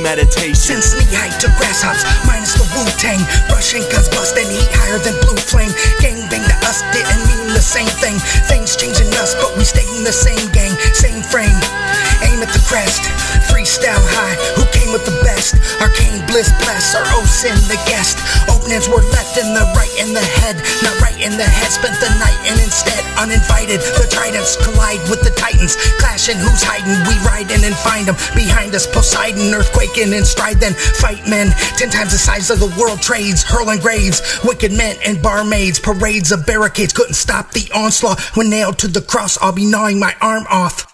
premeditation. Since knee-high to grasshops, minus the Wu-Tang. Russian guns bustin' heat higher than blue flame. Gangbang to us didn't mean the same thing. Things changing us, but we stay in the same gang, same frame. Aim at the crest, freestyle high. Who came with the best? Arcane bliss bless, our oaths in the guest. Openings were left in the right in the head, not right in the head. Spent the night and instead uninvited. The tridents collide with the titans, clashing who's hiding. We riding and find them behind us. Poseidon earthquaking in stride, then fight men 10 times the size of the world trades, hurling graves. Wicked men and barmaids, parades of barricades couldn't stop the onslaught. When nailed to the cross, I'll be gnawing my arm off.